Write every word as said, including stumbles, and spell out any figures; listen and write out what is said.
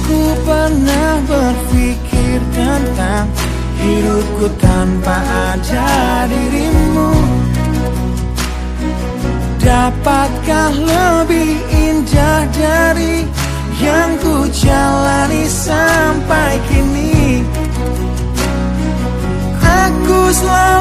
Aku pernah berpikir tentang hidupku tanpa ada dirimu. Dapatkah lebih indah dari yang ku jalani sampai kini? Aku selalu